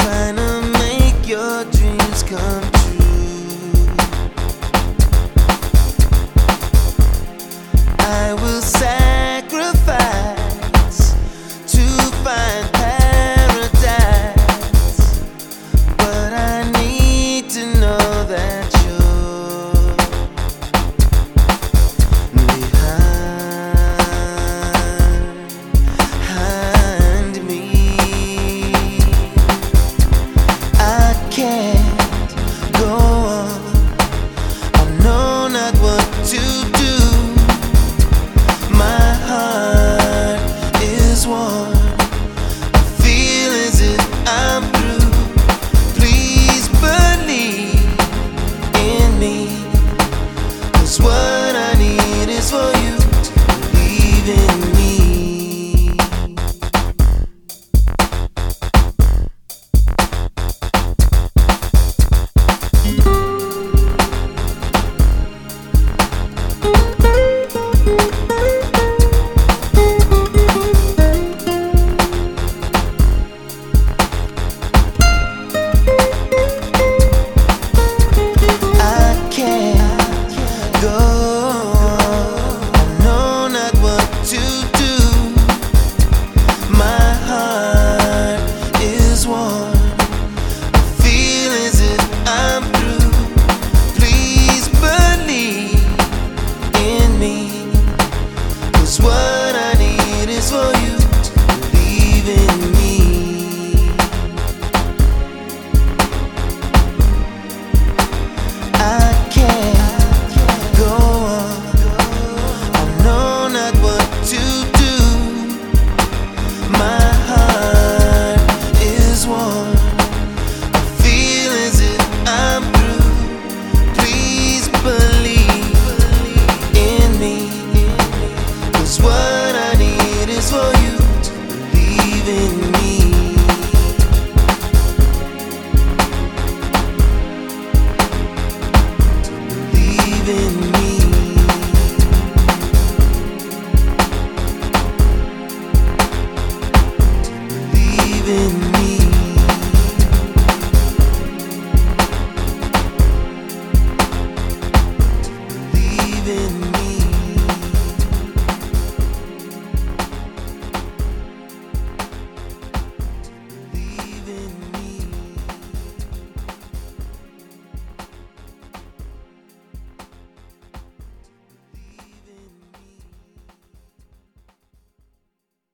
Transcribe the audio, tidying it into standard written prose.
trying to make your dreams come true. I will sacrifice to find paradise, but I need to know that you're behind me. I can't go on, I know not what to do. My heart is worn, I feel as if I'm through. Please believe in me, 'cause what I need is for you to believe in me. What I need is for you to believe in me. I can't go on, I know not what to do. My heart is worn,